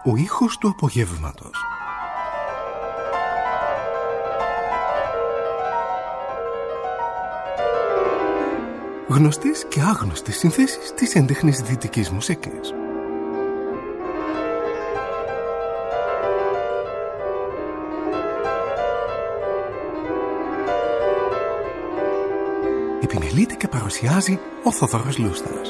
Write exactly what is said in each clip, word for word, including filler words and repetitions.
Ο ήχος του απογεύματος. Γνωστές και άγνωστες συνθέσεις της έντεχνης δυτικής μουσικής. Επιμελείται και παρουσιάζει ο Θοδωρός Λούστας.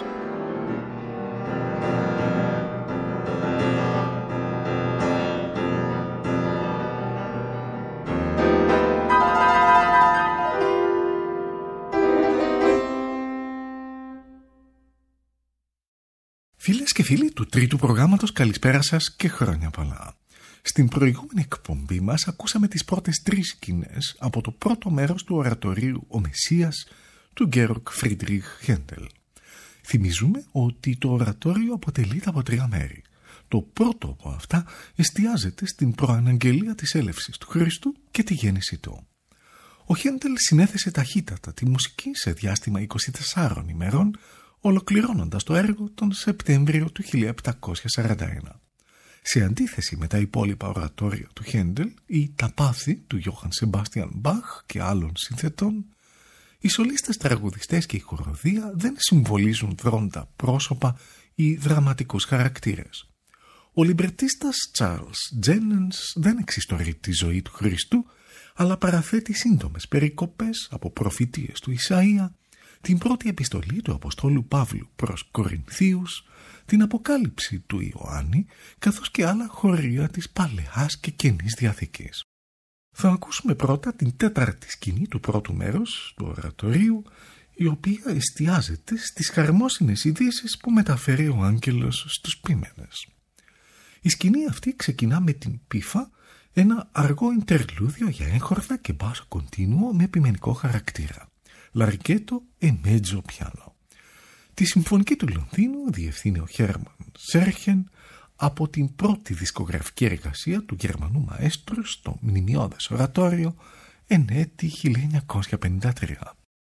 Φίλες και φίλοι του τρίτου προγράμματος, καλησπέρα σας και χρόνια πολλά. Στην προηγούμενη εκπομπή μας ακούσαμε τις πρώτες τρεις σκηνές από το πρώτο μέρος του ορατορίου «Ο Μεσσίας» του Γκέοργκ Φρίντριχ Χέντελ. Θυμίζουμε ότι το ορατόριο αποτελείται από τρία μέρη. Το πρώτο από αυτά εστιάζεται στην προαναγγελία της έλευσης του Χριστού και τη γέννησή του. Ο Χέντελ συνέθεσε ταχύτατα τη μουσική σε διάστημα είκοσι τεσσάρων ημερών, ολοκληρώνοντας το έργο τον Σεπτέμβριο του χίλια επτακόσια σαράντα ένα. Σε αντίθεση με τα υπόλοιπα ορατόρια του Χέντελ ή τα πάθη του Γιώχαν Σεμπάστιαν Μπαχ και άλλων συνθετών, οι σολίστες, τραγουδιστές και η χοροδία δεν συμβολίζουν δρόντα πρόσωπα ή δραματικούς χαρακτήρες. Ο λιμπρετίστας Τσάρλς Τζένενς δεν εξιστορεί τη ζωή του Χριστού, αλλά παραθέτει σύντομες περικοπές από προφητείες του Ισαΐα, την πρώτη επιστολή του Αποστόλου Παύλου προς Κορινθίους, την Αποκάλυψη του Ιωάννη, καθώς και άλλα χωρία της Παλαιάς και Καινής Διαθήκης. Θα ακούσουμε πρώτα την τέταρτη σκηνή του πρώτου μέρους του ορατορίου, η οποία εστιάζεται στις χαρμόσυνες ειδήσεις που μεταφέρει ο άγγελος στους ποίμενες. Η σκηνή αυτή ξεκινά με την πίφα, ένα αργό ιντερλούδιο για έγχορδα και μπάσο κοντίνουο με επιμενικό χαρακτήρα. Λαρικέτο e mezzo piano. Τη συμφωνική του Λονδίνου διευθύνει ο Χέρμαν Σέρχεν από την πρώτη δισκογραφική εργασία του Γερμανού μαέστρου στο μνημειώδες ορατόριο εν έτη χίλια εννιακόσια πενήντα τρία.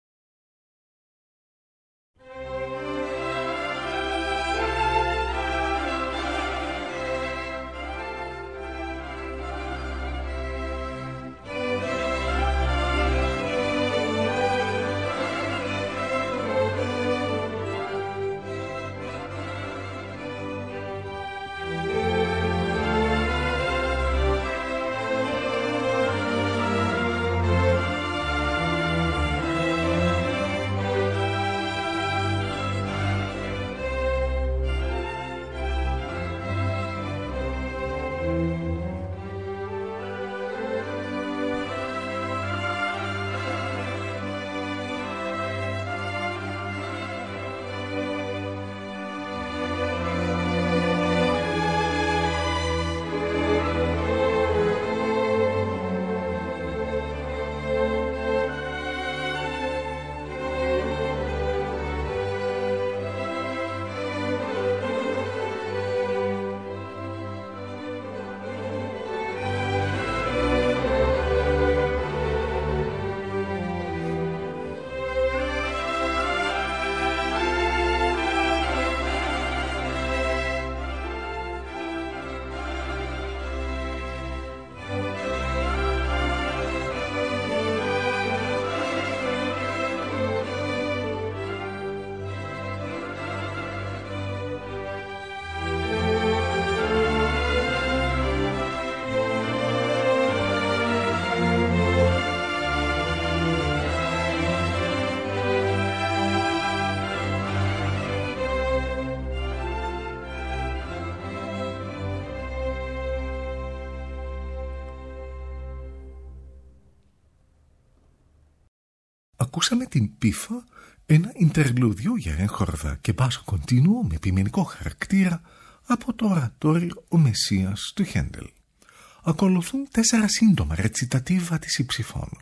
Ακούσαμε την πίφα, ένα ιντερλούδιο για έγχορδα και μπάσο κοντίνουο με επιμενικό χαρακτήρα από το ορατόριο «Ο Μεσσίας» του Χέντελ. Ακολουθούν τέσσερα σύντομα ρετσιτατίβα της υψηφώνου.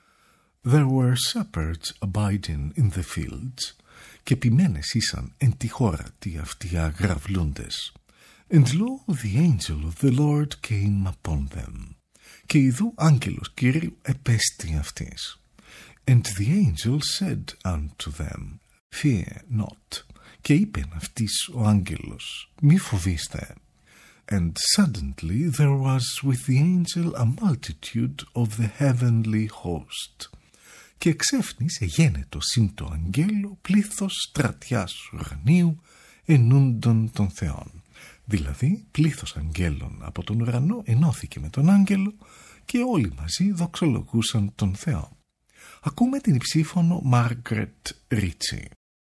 «There were shepherds abiding in the fields» και ποιμένες ήσαν εν τη χώρα τι αυτιά γραυλούντες. «And lo, the angel of the Lord came upon them» και ιδού άγγελος Κυρίου επέστη αυτής. And the angel said unto them, Fear not. Και είπεν αυτής ο άγγελος, μη φοβήστε. And suddenly there was with the angel a multitude of the heavenly host. Και εξέφνης εγένετο συν το αγγέλο πλήθος στρατιάς ουρανίου ενούντων των θεών. Δηλαδή πλήθος αγγέλων από τον ουρανό ενώθηκε με τον άγγελο και όλοι μαζί δοξολογούσαν τον Θεό. Ακούμε την υψήφωνο Μάργρετ Ρίτσι.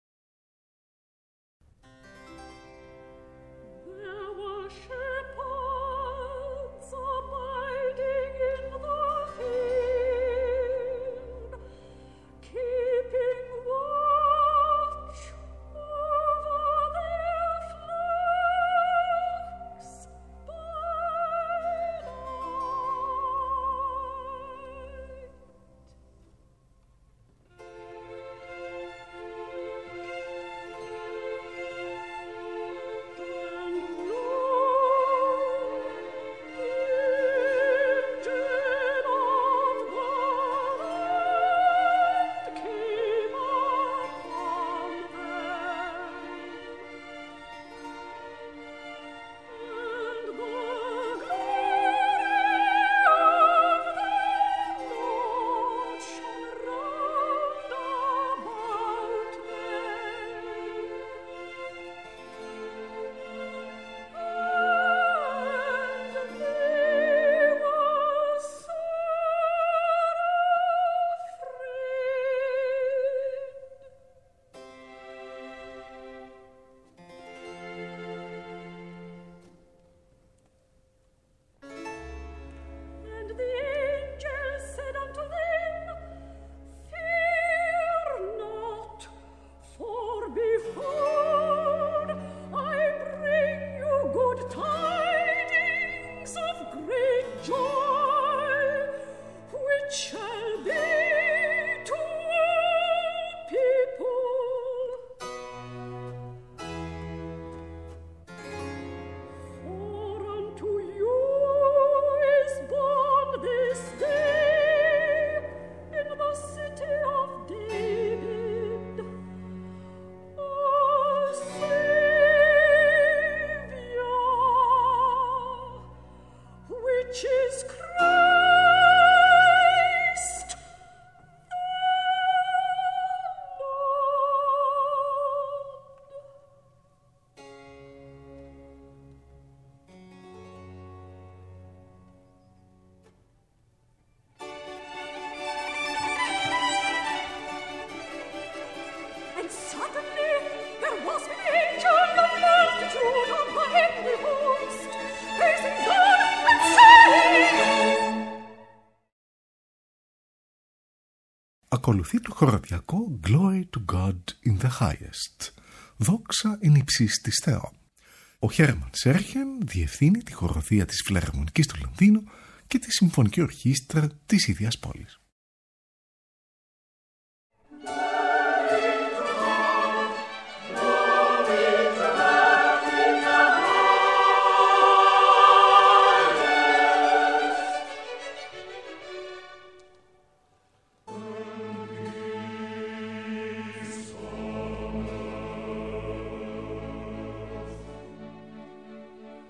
Ακολουθεί το χοροδιακό Glory to God in the highest. Δόξα εν υψίστοις Θεό. Ο Χέρμαν Σέρχεν διευθύνει τη χοροδία της Φιλαρμονικής του Λονδίνου και τη Συμφωνική Ορχήστρα της ίδιας πόλης.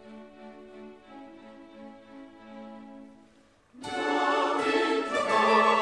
Oh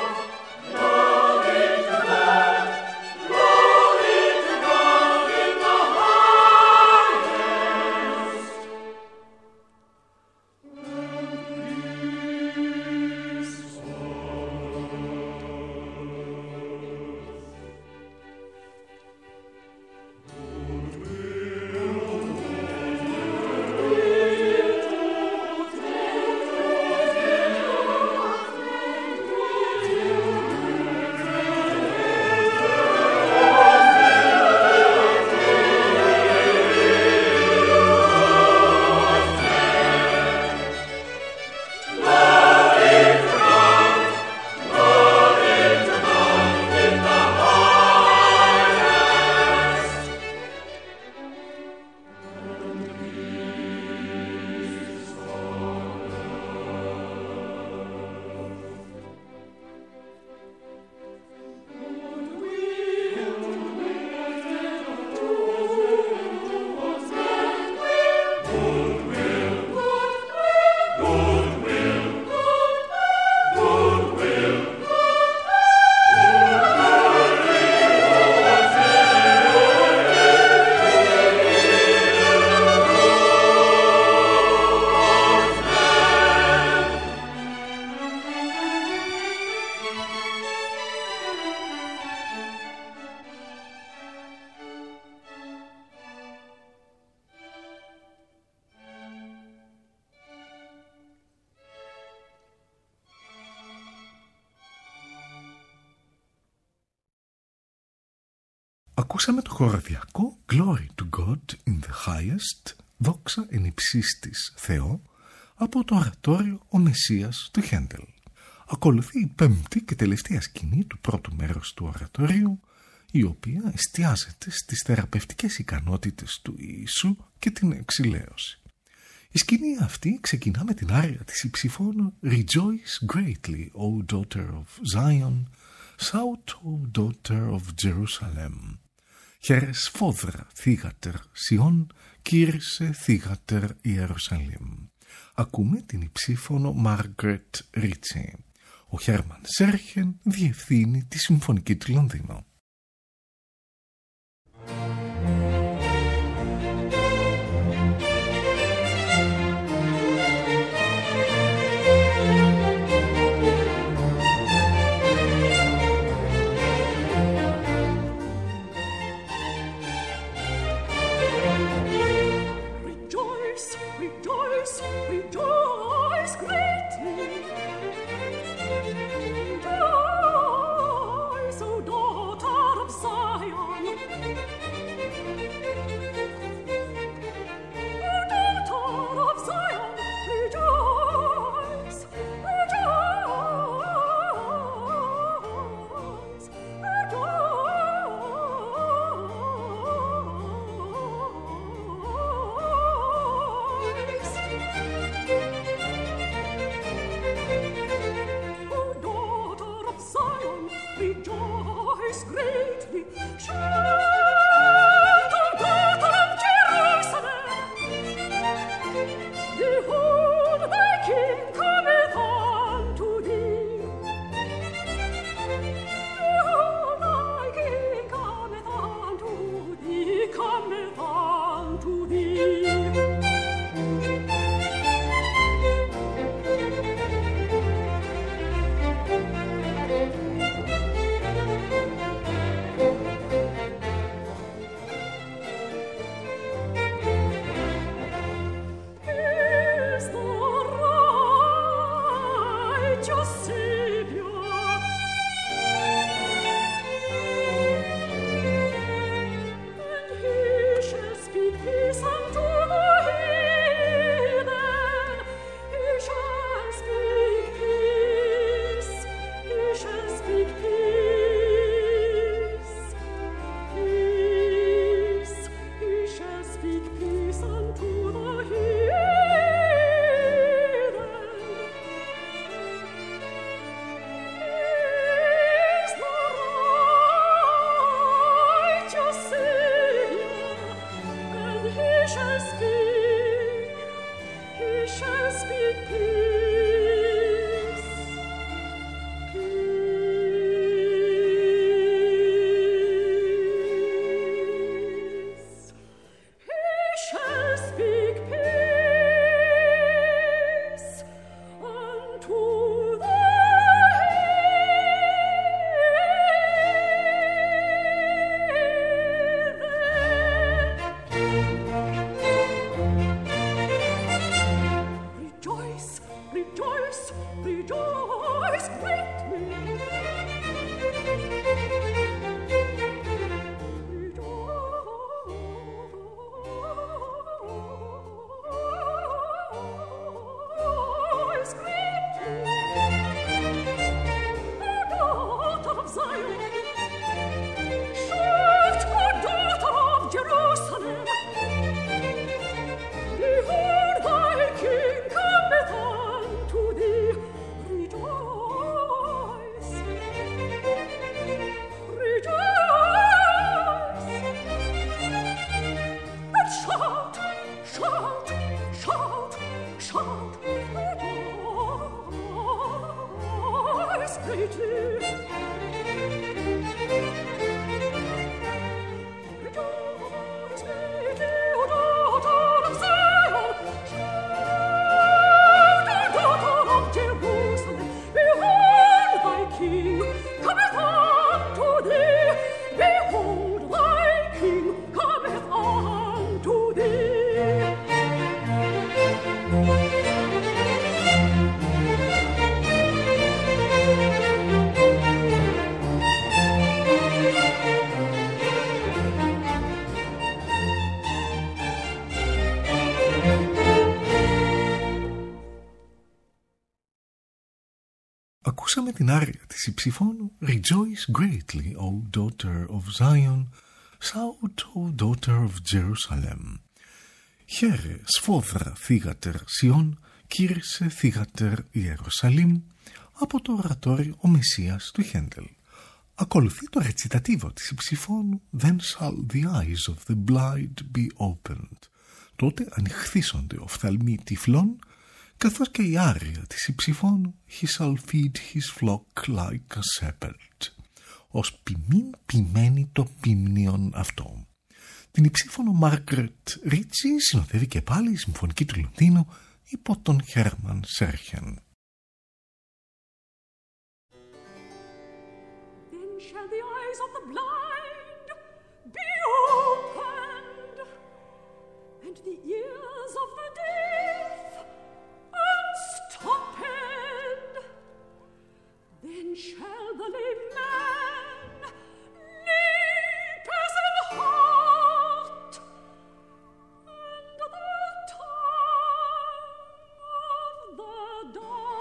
Ακούσαμε το χοροδιακό Glory to God in the highest, δόξα εν υψίστης Θεό, από το ορατόριο «Ο Μεσσίας» του Χέντελ. Ακολουθεί η πέμπτη και τελευταία σκηνή του πρώτου μέρους του ορατορίου, η οποία εστιάζεται στις θεραπευτικές ικανότητες του Ιησού και την εξηλαίωση. Η σκηνή αυτή ξεκινά με την άρια της υψηφώνου «Rejoice greatly, O daughter of Zion, shout, O daughter of Jerusalem». «Χαίρες φόδρα, θύγατερ Σιών, κήρυσε θύγατερ Ιερουσαλήμ». Ακούμε την υψήφωνο Μάργκρετ Ρίτσι. Ο Χέρμαν Σέρχεν διευθύνει τη Συμφωνική του Λονδίνου. ακούσαμε την άρια της υψηφώνου «Rejoice greatly, O daughter of Zion, shout, O daughter of Jerusalem». «Χαίρε, σφόδρα θύγατερ Σιών, κήρυσε θύγατερ Ιερουσαλήμ», από το ορατόριο «Ο Μεσσίας» του Χέντελ. Ακολουθεί το ρετσιτατίβο της υψηφώνου «Then shall the eyes of the blind be opened». Τότε ανοιχθίσονται οφθαλμοί τυφλών, καθώς και η άρια της υψηφώνου «He shall feed his flock like a shepherd», ως ποιμήν ποιμένη το ποιμνίον αυτό. Την υψήφωνο Μάργκρετ Ρίτσι συνοδεύει και πάλι η Συμφωνική του Λονδίνου υπό τον Χέρμαν Σέρχεν. Shall the eyes of the blind be opened, and the ears of the deaf unstopped? Then shall the lame man leap as an hart, and the tongue of the dumb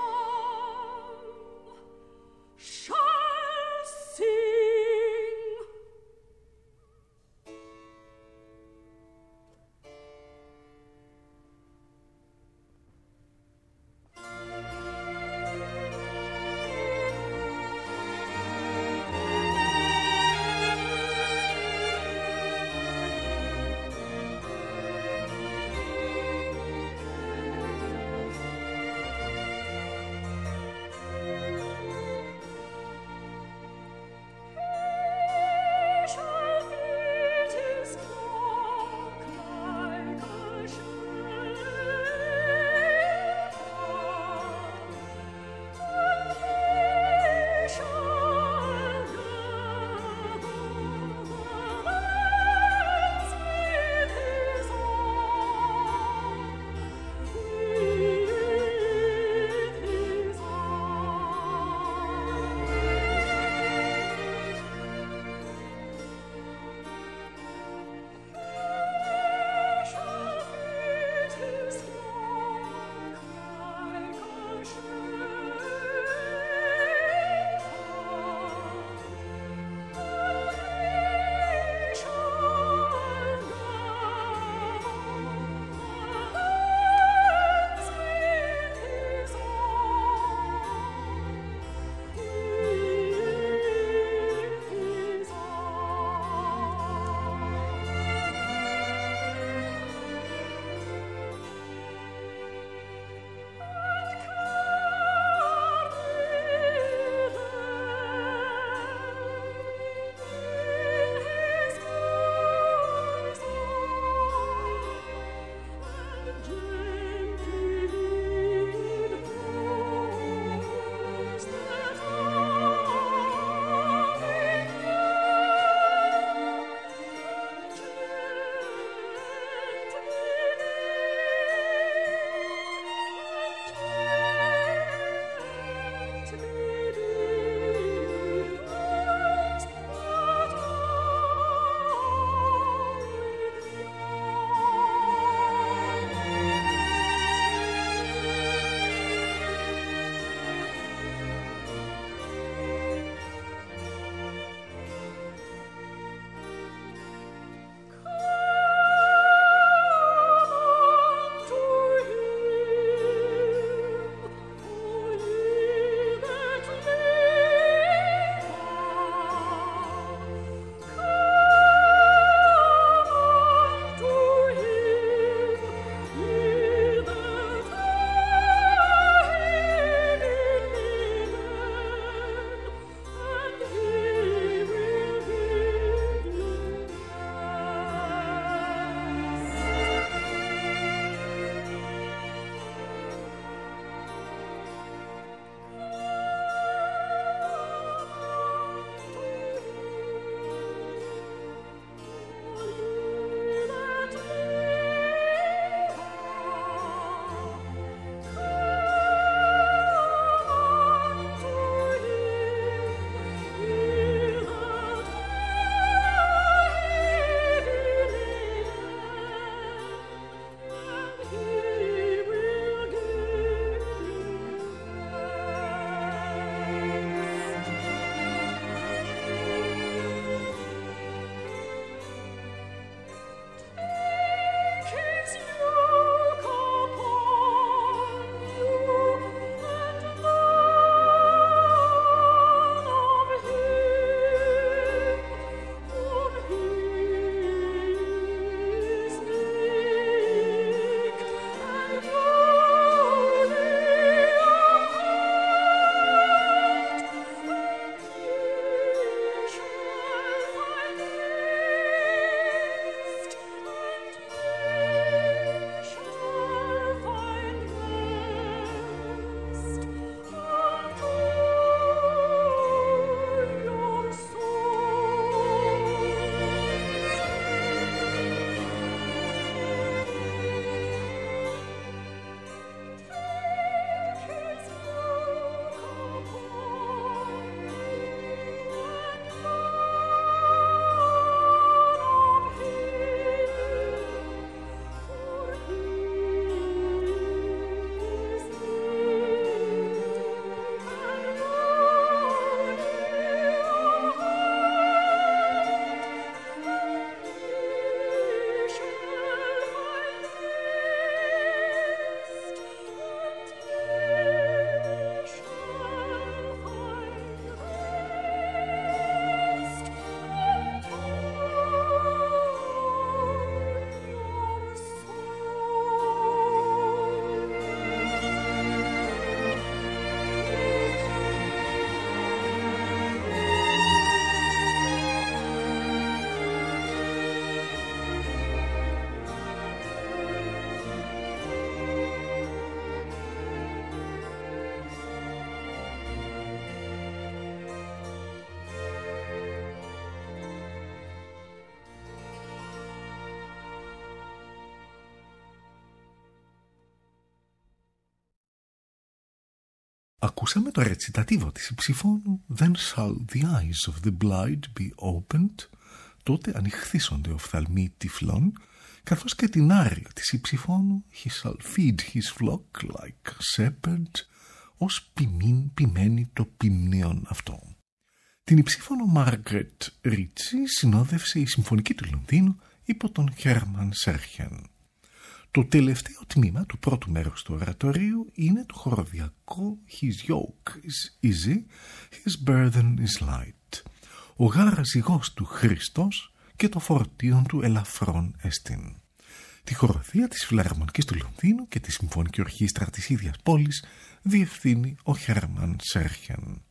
Ακούσαμε το ρετσιτατίβο της υψηφώνου «Then shall the eyes of the blind be opened», τότε ανοιχθίσονται οφθαλμοί τυφλών, καθώς και την άρια της υψηφώνου «He shall feed his flock like a shepherd», ως ποιμήν ποιμένη το ποιμνίον αυτό. Την υψήφωνο Μάργκρετ Ρίτσι συνόδευσε η Συμφωνική του Λονδίνου υπό τον Χέρμαν Σέρχεν. Το τελευταίο τμήμα του πρώτου μέρους του ορατορίου είναι το χοροδιακό «His yoke is easy, his burden is light». Ο γάρα ζυγός του Χριστός και το φορτίον του ελαφρών εστίν. Τη χοροδία της Φιλαρμονικής του Λονδίνου και τη Συμφωνική Ορχήστρα της ίδιας πόλης διευθύνει ο Χέρμαν Σέρχεν.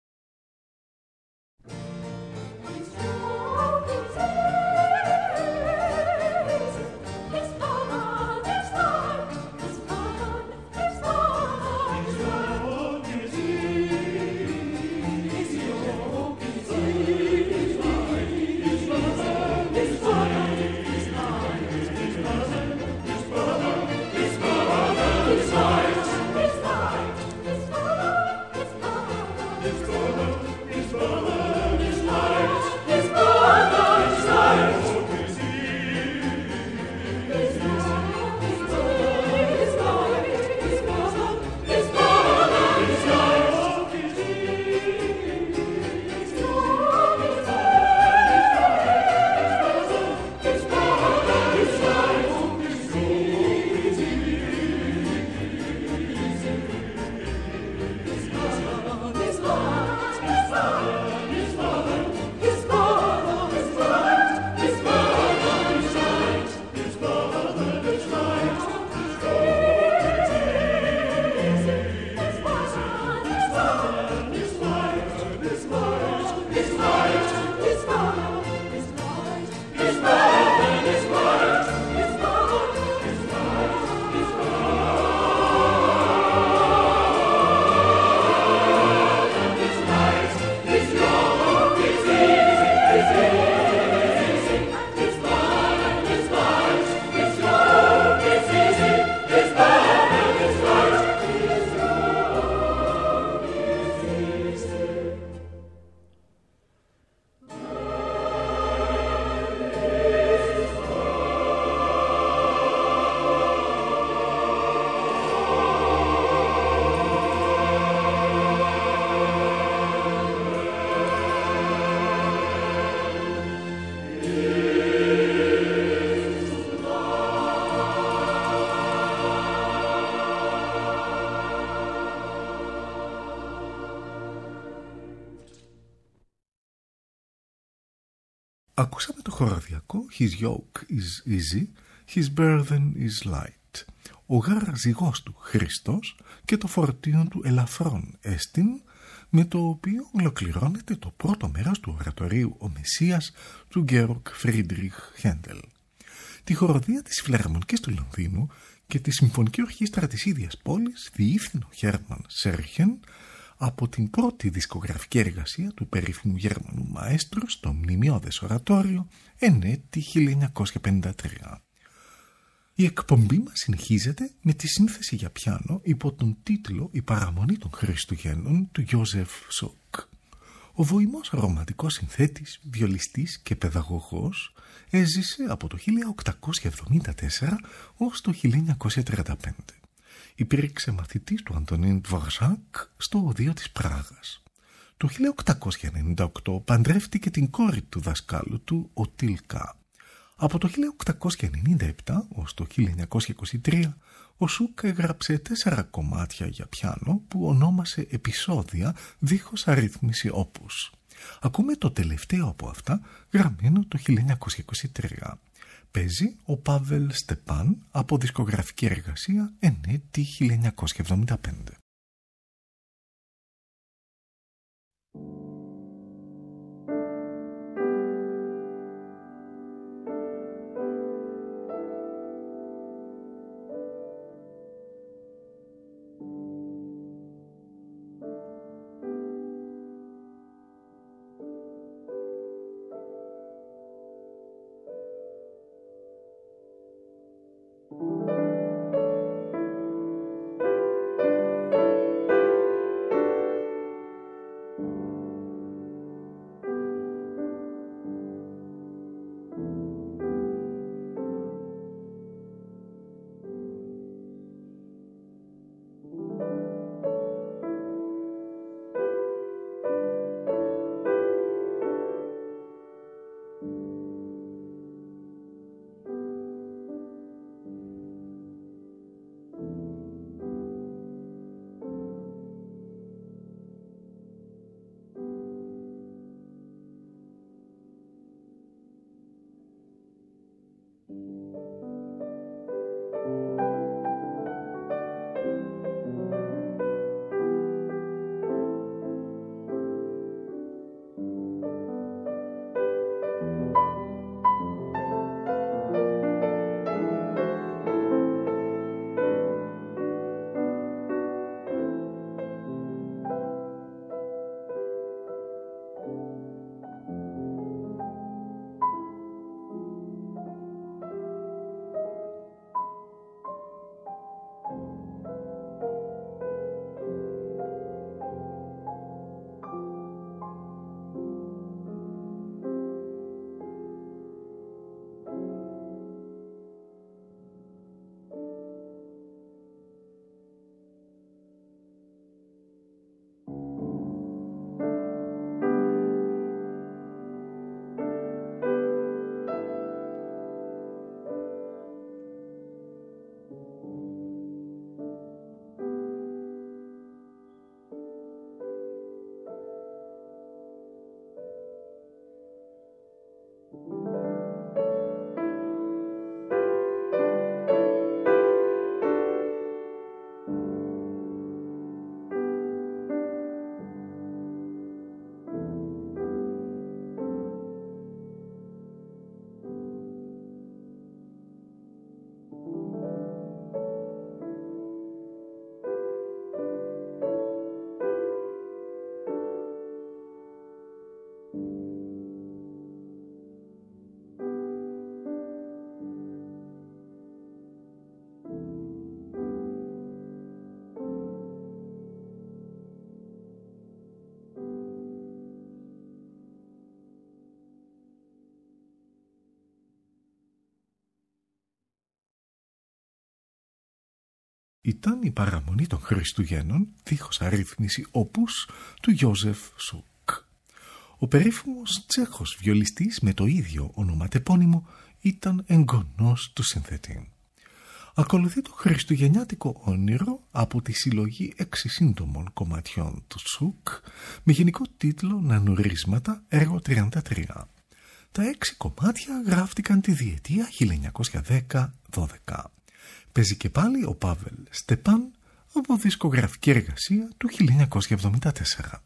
Ακούσαμε το χοροδιακό «His yoke is easy, his burden is light». Ο γάρα ζυγός του Χριστός και το φορτίον του ελαφρών εστίν, με το οποίο ολοκληρώνεται το πρώτο μέρος του ορατορίου «Ο Μεσσίας» του Γκέοργκ Φρίντριχ Χέντελ. Τη χοροδία της Φιλαρμονικής του Λονδίνου και τη Συμφωνική Ορχήστρα της ίδιας πόλης διεύθυνε ο Χέρμαν Σέρχεν από την πρώτη δισκογραφική εργασία του περίφημου Γερμανού μαέστρου στο μνημειώδες ορατόριο εν έτη χίλια εννιακόσια πενήντα τρία. Η εκπομπή μας συνεχίζεται με τη σύνθεση για πιάνο υπό τον τίτλο «Η παραμονή των Χριστουγέννων» του Γιώζεφ Σοκ. Ο βοημός ρομαντικός συνθέτης, βιολιστής και παιδαγωγός έζησε από το χίλια οκτακόσια εβδομήντα τέσσερα ως το χίλια εννιακόσια τριάντα πέντε. Υπήρξε μαθητής του Αντωνίν Ντβορζάκ στο Οδείο της Πράγας. Το χίλια οκτακόσια ενενήντα οκτώ παντρεύτηκε την κόρη του δασκάλου του, ο Τίλκα. Από το χίλια οκτακόσια ενενήντα επτά ως το χίλια εννιακόσια είκοσι τρία ο Σουκ έγραψε τέσσερα κομμάτια για πιάνο που ονόμασε επεισόδια δίχως αρρύθμιση όπους. Ακούμε το τελευταίο από αυτά γραμμένο το χίλια εννιακόσια είκοσι τρία. Παίζει ο Πάβελ Στεπάν από δισκογραφική εργασία εν έτη χίλια εννιακόσια εβδομήντα πέντε. Ήταν η παραμονή των Χριστουγέννων, δίχως αρρύθμιση όπους, του Γιόζεφ Σουκ. Ο περίφημος Τσέχος βιολιστής με το ίδιο ονοματεπώνυμο ήταν εγγονός του συνθετή. Ακολουθεί το χριστουγεννιάτικο όνειρο από τη συλλογή έξι σύντομων κομματιών του Σουκ με γενικό τίτλο «Νανουρίσματα», έργο τριάντα τρία. Τα έξι κομμάτια γράφτηκαν τη διετία χίλια εννιακόσια δέκα δώδεκα. Παίζει και πάλι ο Πάβελ Στεπάν από δισκογραφική εργασία του χίλια εννιακόσια εβδομήντα τέσσερα.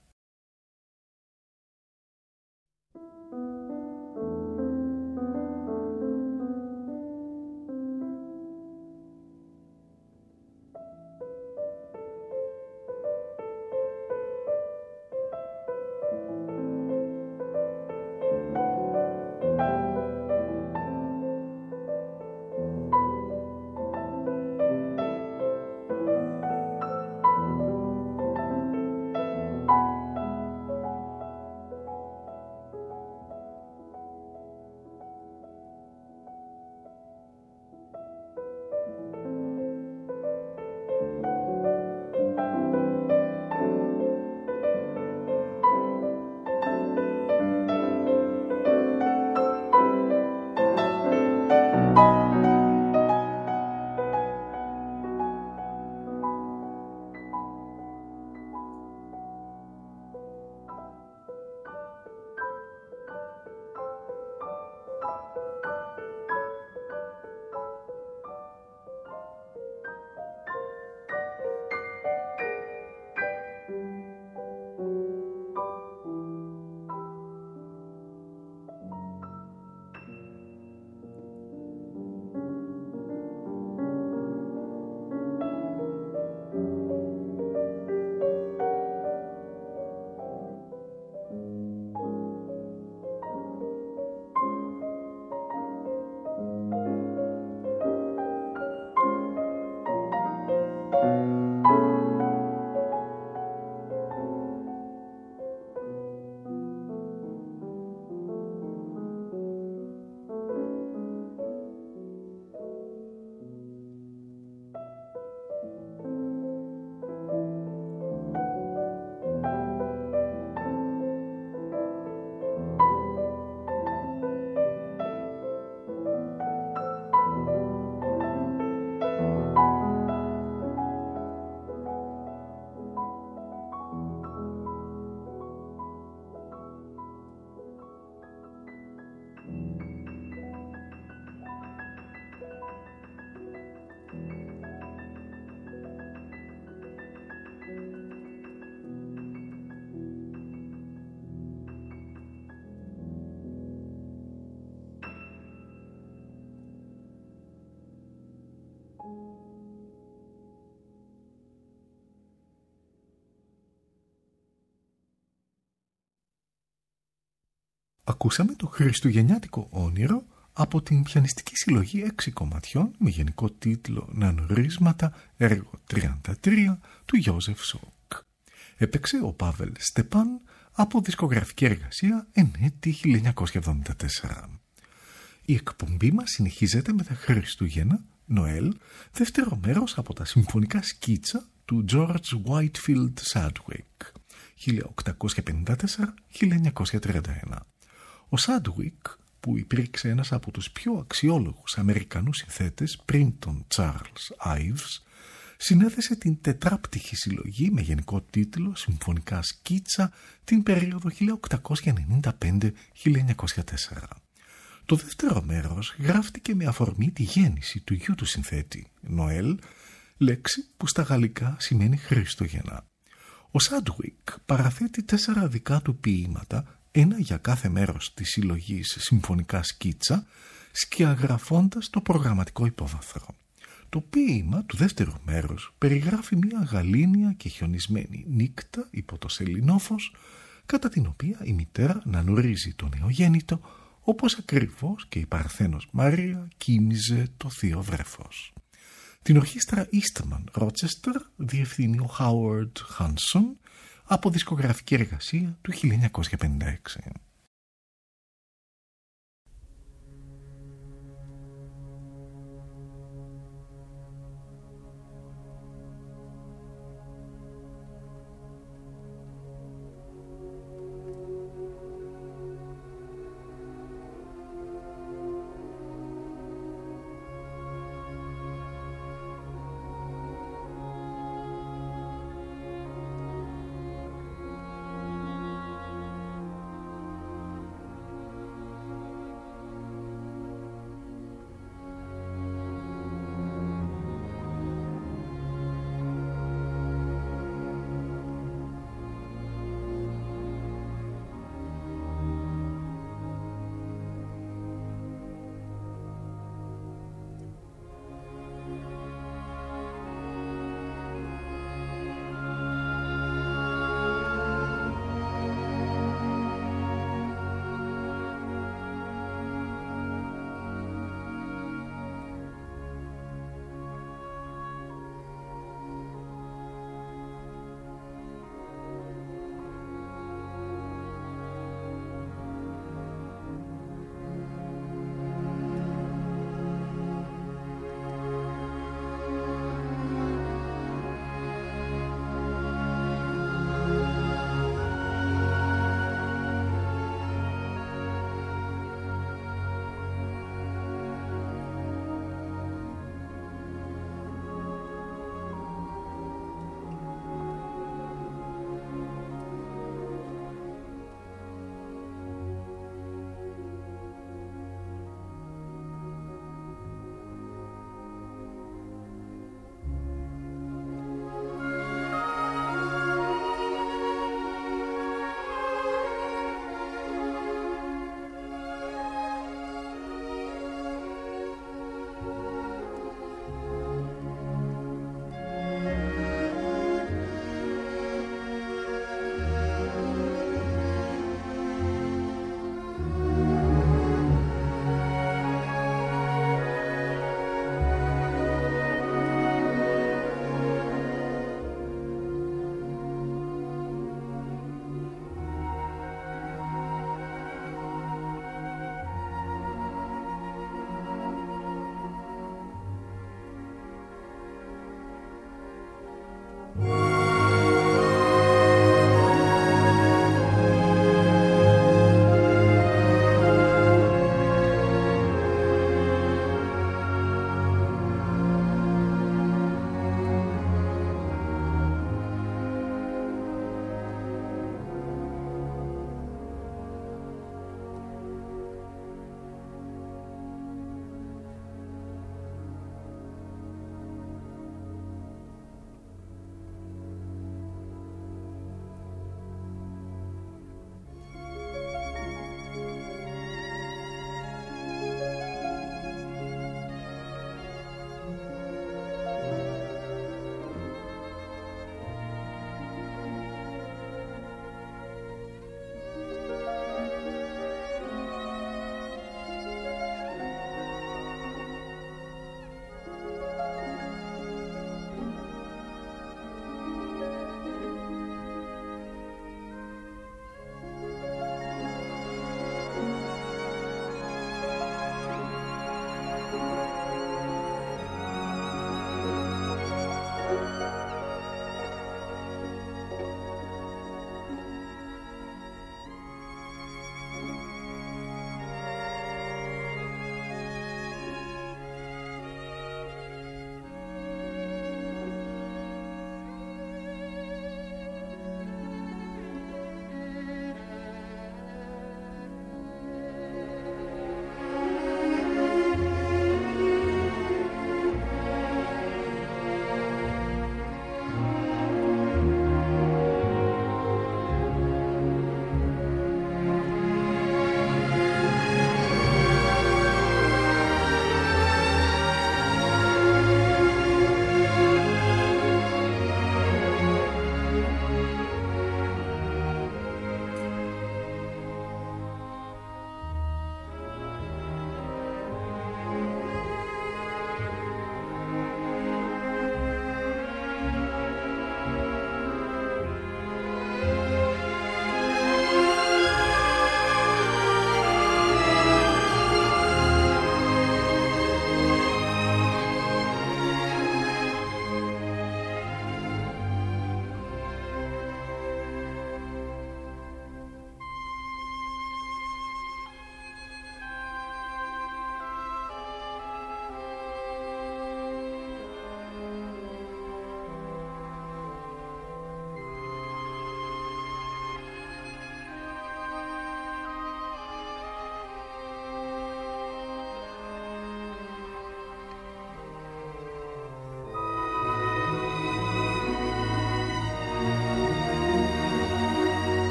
Ακούσαμε το χριστουγεννιάτικο όνειρο από την πιανιστική συλλογή έξι κομματιών με γενικό τίτλο «Νανορίσματα, έργο τριάντα τρία» του Γιώζεφ Σόκ. Έπαιξε ο Πάβελ Στεπάν από δισκογραφική εργασία εν έτη χίλια εννιακόσια εβδομήντα τέσσερα. Η εκπομπή μας συνεχίζεται με τα Χριστούγεννα, Νοέλ, δεύτερο μέρος από τα συμφωνικά σκίτσα του George Whitefield Chadwick, χίλια οκτακόσια πενήντα τέσσερα με χίλια εννιακόσια τριάντα ένα. Ο Chadwick, που υπήρξε ένας από τους πιο αξιόλογους Αμερικανούς συνθέτες πριν τον Charles Ives, συνέθεσε την τετράπτυχη συλλογή με γενικό τίτλο «Συμφωνικά σκίτσα» την περίοδο χίλια οκτακόσια ενενήντα πέντε με χίλια εννιακόσια τέσσερα. Το δεύτερο μέρος γράφτηκε με αφορμή τη γέννηση του γιου του συνθέτη, Νοέλ, λέξη που στα γαλλικά σημαίνει Χριστούγεννα. Ο Chadwick παραθέτει τέσσερα δικά του ποίηματα, ένα για κάθε μέρος της συλλογής συμφωνικά σκίτσα, σκιαγραφώντας το προγραμματικό υπόβαθρο. Το ποίημα του δεύτερου μέρους περιγράφει μια γαλήνια και χιονισμένη νύχτα υπό το σεληνόφος, κατά την οποία η μητέρα νανουρίζει το νεογέννητο, όπως ακριβώς και η Παρθένος Μαρία κοίμιζε το θείο βρέφος. Την ορχήστρα Eastman Rochester διευθύνει ο Howard Hanson από δισκογραφική εργασία του χίλια εννιακόσια πενήντα έξι.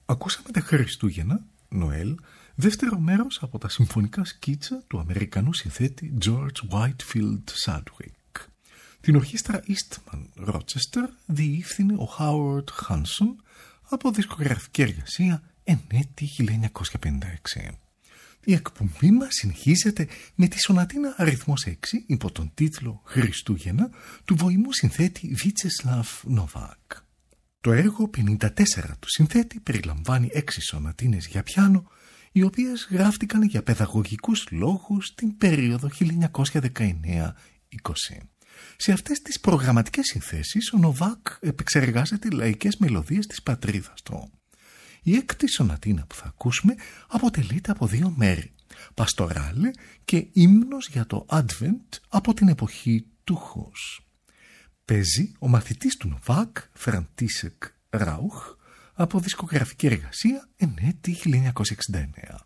Ακούσαμε τα Χριστούγεννα, Νοέλ, δεύτερο μέρος από τα συμφωνικά σκίτσα του Αμερικανού συνθέτη George Whitefield Chadwick. Την ορχήστρα Eastman Rochester διεύθυνε ο Howard Hanson από δισκογραφική εργασία εν έτη χίλια εννιακόσια πενήντα έξι. Η εκπομπή μας συνεχίζεται με τη σονατίνα αριθμός έξι υπό τον τίτλο «Χριστούγεννα» του βοημού συνθέτη Vítězslav Novák. Το έργο πενήντα τέσσερα του συνθέτη περιλαμβάνει έξι σονατίνες για πιάνο, οι οποίες γράφτηκαν για παιδαγωγικούς λόγους την περίοδο χίλια εννιακόσια δεκαεννέα είκοσι. Σε αυτές τις προγραμματικές συνθέσεις ο Νοβάκ επεξεργάζεται λαϊκές μελωδίες της πατρίδας του. Η έκτη σονατίνα που θα ακούσουμε αποτελείται από δύο μέρη, παστοράλε και ύμνος για το Advent από την εποχή του Χους. Παίζει ο μαθητής του Νοβάκ, Φραντίσεκ Ράουχ, από δισκογραφική εργασία εν έτη χίλια εννιακόσια εξήντα εννέα.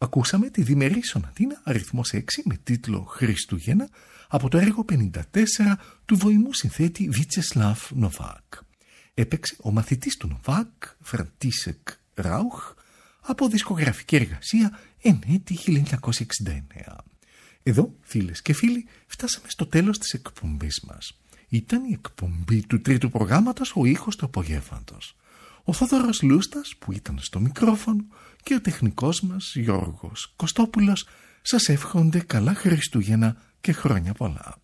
Ακούσαμε τη διμερή σονατίνα αριθμός έξι με τίτλο Χριστούγεννα από το έργο πενήντα τέσσερα του βοημού συνθέτη Βιτσεσλάβ Νοβάκ. Έπαιξε ο μαθητής του Νοβάκ, Φραντίσεκ Ράουχ, από δισκογραφική εργασία εν έτη χίλια εννιακόσια εξήντα εννέα. Εδώ, φίλες και φίλοι, φτάσαμε στο τέλος της εκπομπής μας. Ήταν η εκπομπή του τρίτου προγράμματος «Ο ήχος του απογεύματος». Ο Θόδωρος Λούστας που ήταν στο μικρόφωνο και ο τεχνικός μας Γιώργος Κωστόπουλος σας εύχονται καλά Χριστούγεννα και χρόνια πολλά.